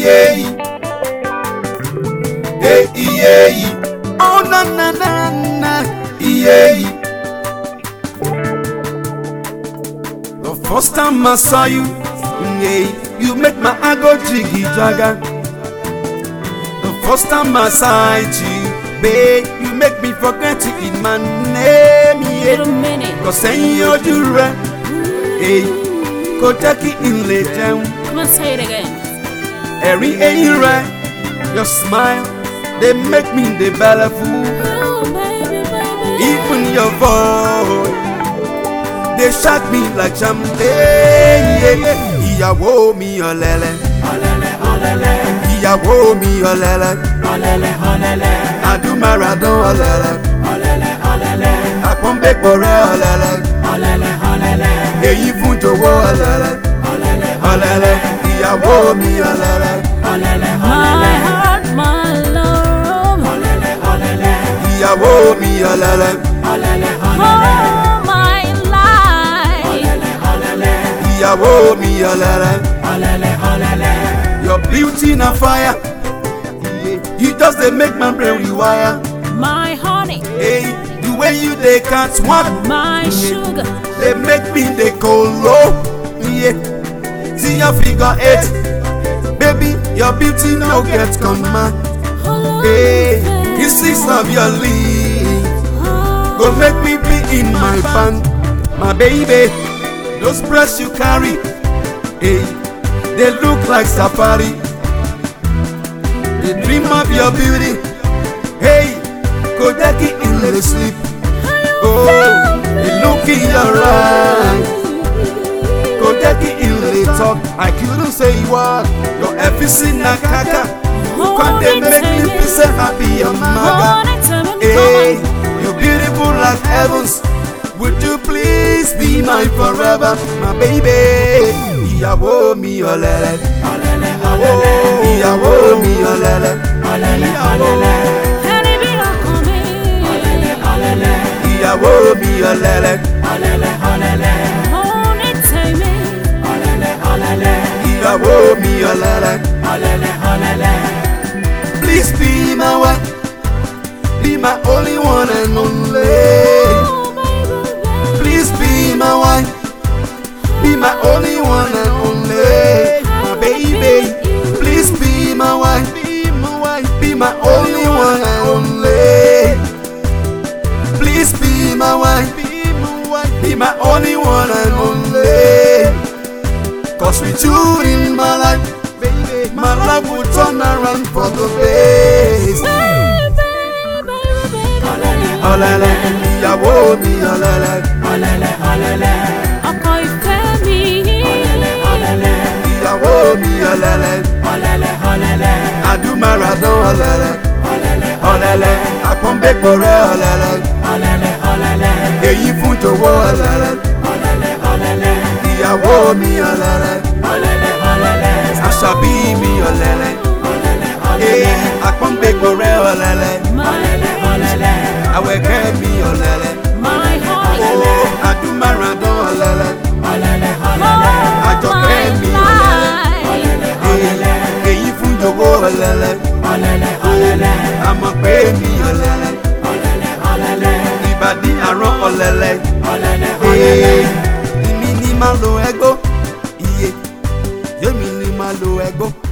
iye, iye, oh na na na na, iye. The first time I saw you, you make my eye go jiggy jagger. The first time I sight you, babe, you make me forget to eat my name. Cause saying you do right, go take it in later. Come on, say it again. Every ain't right, your smile, they make me the belly fool. Oh, baby, baby. Even your voice, they shock me like champagne. Ìyàwó mi ọ̀lẹ́lẹ̀, ìyàwó mi ọ̀lẹ́lẹ̀, àdúmàràdán ọ̀lẹ́lẹ̀, àpọ́nbẹ́pọ̀ rẹ̀ ọ̀lẹ́lẹ̀, èyí fún jọ̀wọ́ ọ̀lẹ́lẹ̀, ìyàwó mi ọ̀lẹ́lẹ̀, My heart, my love. ìyàwó mi ọ̀lẹ́lẹ̀, Oh, my life. ìyàwó mi ọ̀lẹ́lẹ̀. Your beauty na fire, you just dey make my brain rewire. My honey, Hey, the way you dey catch one, my sugar. they make me dey go low. Yeah, see your figure 8, baby, your beauty no get command. Hey, kisses of your lips go make me be in my band, my baby. Those breasts you carry, hey, they look like safari. They dream of your beauty, hey, go take it in the sleep. Oh, they look in your eyes, go take it in the talk. I couldn't say what your efficacy na kaka. Can't they make me feel so happy, your mother? Hey, you're beautiful like heavens. Would you please be my forever, my baby? Ìyàwó mi ọ̀lẹ́lẹ̀, ìyàwó mi ọ̀lẹ́lẹ̀, ìyàwó mi ọ̀lẹ́lẹ̀, ìyàwó mi ọ̀lẹ́lẹ̀. Please be my wife, be my only one and only. Please be my wife, be my only one and only, my baby. Please be my wife, be my only one and only. Please be my wife, be my only one and only. Cause with you in my life, my life will turn around for the best. Ọ̀lẹ́lẹ̀, ìyàwó mi ọ̀lẹ́lẹ̀, Ọkọ ìfẹ́ mi. ìyàwó mi ọ̀lẹ́lẹ̀, àdúmàràdán ọ̀lẹ́lẹ̀, àpọ́nbẹ́pọ̀ rẹ̀ ọ̀lẹ́lẹ̀, èyí fún jọ̀wọ́ ọ̀lẹ́lẹ̀, ìyàwó mi ọ̀lẹ́lẹ̀, àṣàbí mi ọ̀lẹ́lẹ̀, àpọ́nbẹ́pọ̀ rẹ̀ ọ̀lẹ́lẹ̀, àwẹ̀kẹ́ mi ọ̀lẹ́lẹ̀, My honey, àdúmàràdán ọ̀lẹ́lẹ̀, my life. èyí fún jọ̀wọ́ ọ̀lẹ́lẹ̀, àmọ̀ pé mi ọ̀lẹ́lẹ̀, ìbàdí àrán ọ̀lẹ́lẹ̀, èmi ni máa lo ẹgbó, iye yémi ni máa lo ẹgbó.